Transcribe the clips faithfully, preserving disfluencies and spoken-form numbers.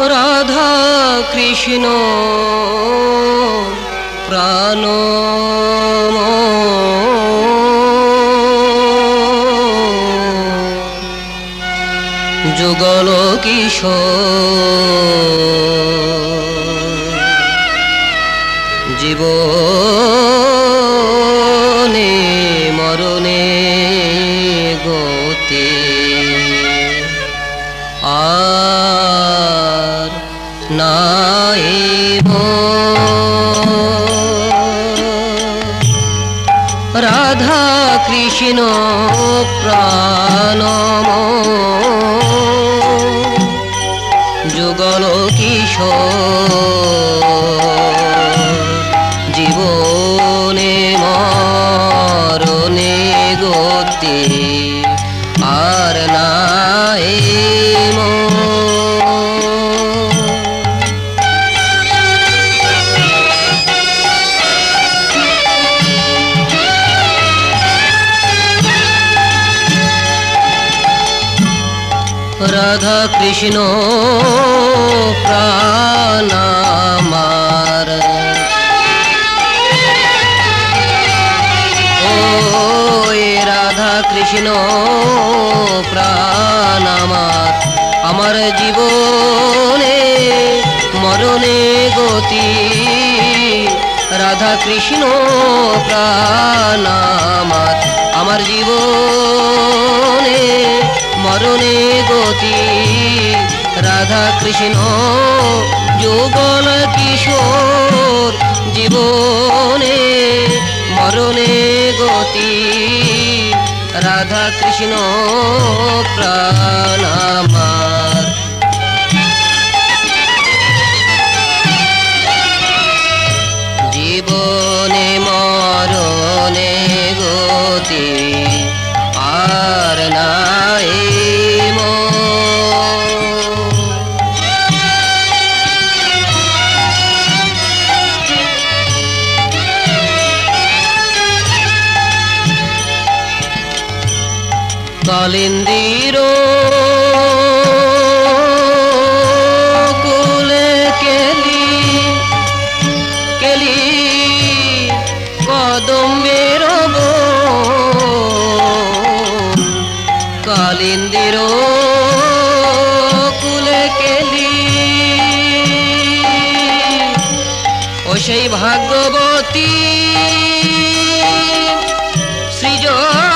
রাধা কৃষ্ণ প্রাণ যুগল কিশোর জীবনে মরণে গতি আর নাইব রাধা কৃষ্ণ প্রাণ যুগল কিশোর জীবনে মরণে গতি আর নাই রাধা কৃষ্ণ প্রাণ আমার ও রাধা কৃষ্ণ প্রাণ আমার আমার জীবনে মরণে গতি রাধা কৃষ্ণ প্রাণ আমার আমার জীবনে মরণে গতি রাধা কৃষ্ণ যুগল কিশোর জীবনে মরণে গতি রাধা কৃষ্ণ প্রাণ আমার জীবনে মরণে গতি আর নাই কালিন্দির কুলে কেলি কেলি কদম্বের কালিন্দির কুলে কেলি ও সেই ভাগ্যবতী সৃজ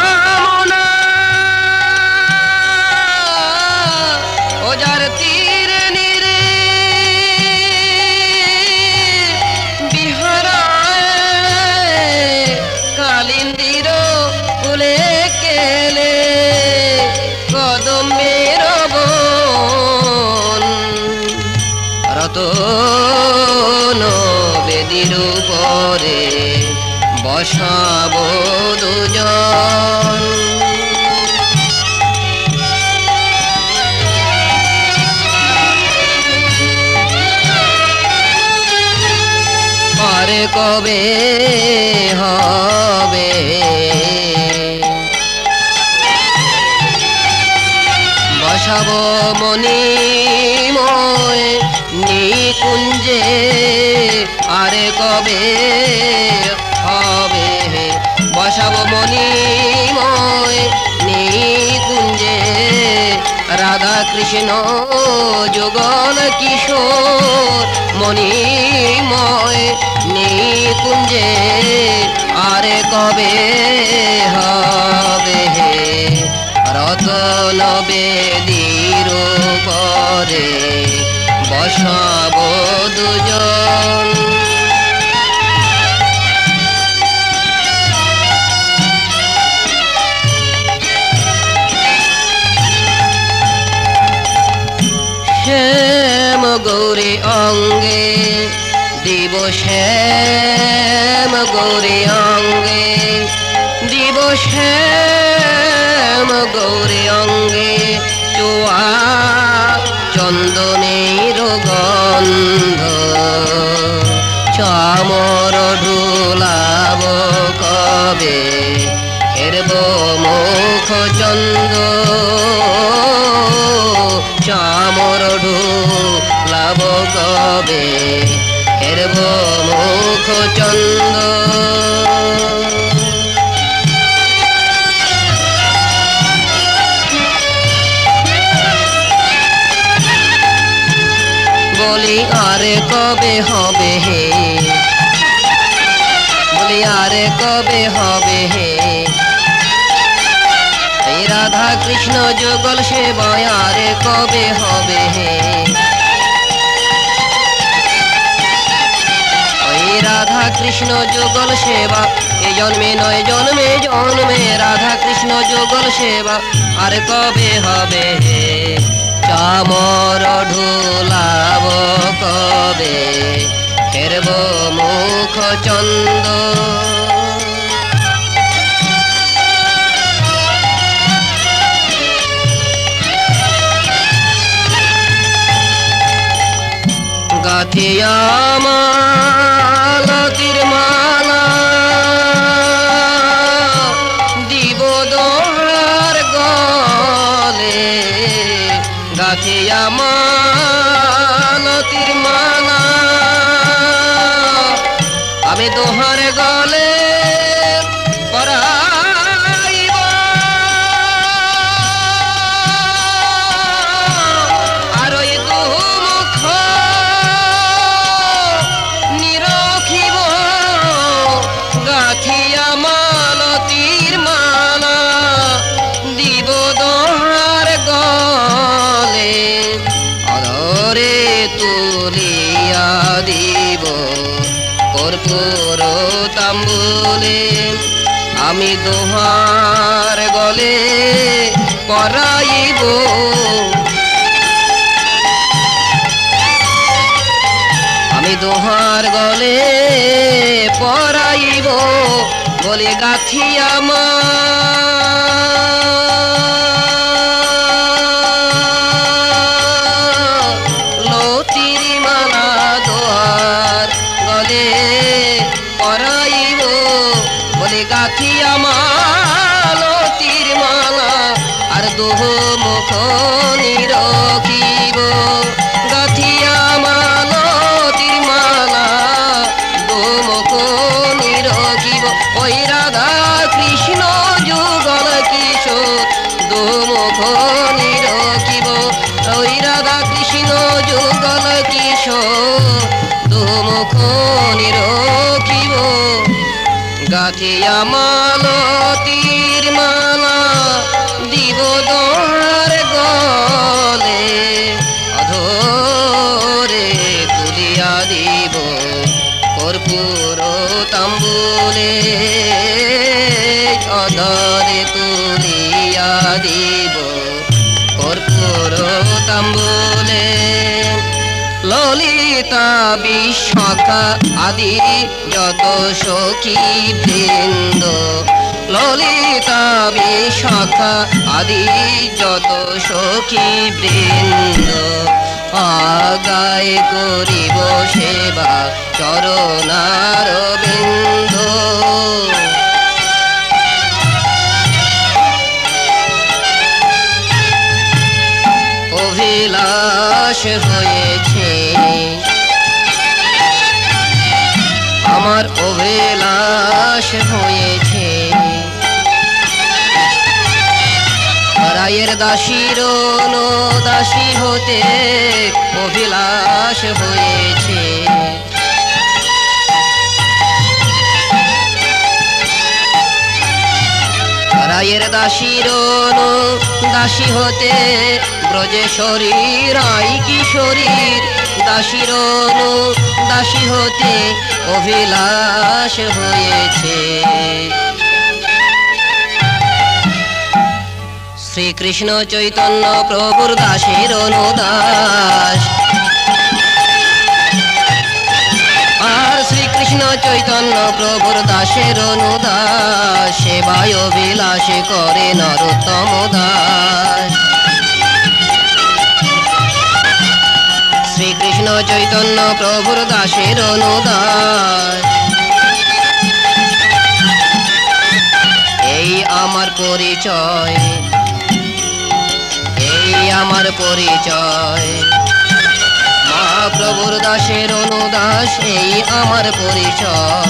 রতন বেদির উপরে বসাব দুজন আরে কবে হবে বসাব মণিময় নিকুঞ্জে আরে কবে হবে বসাব মণিময় নিকুঞ্জে রাধা কৃষ্ণ যুগল কিশোর মণিময় নিকুঞ্জে আরে কবে হবে রতন বেদির উপরে বসাব দুজন শ্যাম গৌরী অঙ্গে দিব শ্যাম গৌরী অঙ্গে দিব শ্যাম গৌরী অঙ্গে চোয়া চন্দনের গন্ধ চামর ঢুলাব কবে হেরব মুখ চন্দ চামর ঢুলা হেরব মুখ চন্দ বলি আরে কবে হবে হে বলি আরে কবে হবে হে এই রাধা কৃষ্ণ যুগল সেবা আরে কবে হবে হে ওই রাধা কৃষ্ণ যুগল সেবা এ জন্মে নয় জন্মে জন্মে রাধা কৃষ্ণ যুগল সেবা আর কবে হবে হে চামর ঢোলাব কবে হেরব মুখ চন্দ গাথিয়া মালতির মালা দিব দোহার গলে গাথিয়া মালতির মালা আমি দোহার গলে পরাইব আর ওই দুমুখ নিরখিব গাথিয়া মালতির মালা দিব দোহার গলে অধরে তুলিয়া দিব কর্পূর তাম্বুলে আমি দোহার গলে পরাইব আমি দোহার গলে পরাইব বলে গাথিয়া মালতির মালা দোহার গলে পরাইব বলে গাথিয়া মালতির মালা আর দোহ মুখ নিরখিব গাথিয়া মালতির মালা দো মুখ নিরখিব ওই রাধা কৃষ্ণ যুগল কিশোর দো মুখ নিরখিব ওই রাধা কৃষ্ণ যুগল কিশোর দো মুখ নিরখিব গাথিয়া মালতির মালা দিব দোহার গলে অধরে তুলিয়া দিব কর্পূর তাম্বুলে অধরে তুলিয়া দিব কর্পূর তাম্বুলে ললিতা বিশাখা আদি যত সখী বৃন্দ ললিতা বিশাখা আদি যত সখী বৃন্দ আগায় করিব সেবা চরণার বিন্দ অভিলাষ হয়েছে আমার অভিলাষ হয়েছে রায়ের দাসীর দাসী হতে অভিলাষ হয়েছে রায়ের দাসীর দাসী হতে ব্রজেশ্বরী রাই কিশোরীর দাসীর দাসী হতে অভিলাষ হয়েছে শ্রীকৃষ্ণ চৈতন্য প্রভুর দাসের অনুদাস আর শ্রীকৃষ্ণ চৈতন্য প্রভুর দাসের অনুদাস সেবায় অভিলাষে করে নরোত্তম দাস শ্রীকৃষ্ণ চৈতন্য প্রভুর দাসের অনুদাস এই আমার পরিচয় এই আমার পরিচয় মা প্রভুর দাসের অনুদাস এই আমার পরিচয়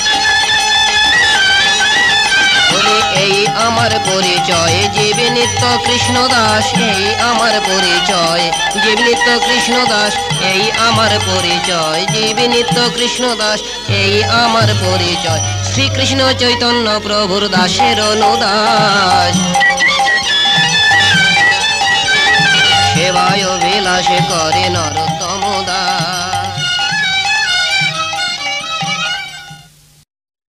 বলি এই আমার পরিচয় জীবী নিত্য কৃষ্ণ দাস এই আমার পরিচয় জীবী নিত্য কৃষ্ণ দাস এই আমার পরিচয় জীবী নিত্য কৃষ্ণ দাস এই আমার পরিচয় শ্রীকৃষ্ণ চৈতন্য প্রভুর দাসের অনুদাস সেবায় বিলাস করে নরোত্তম দাস।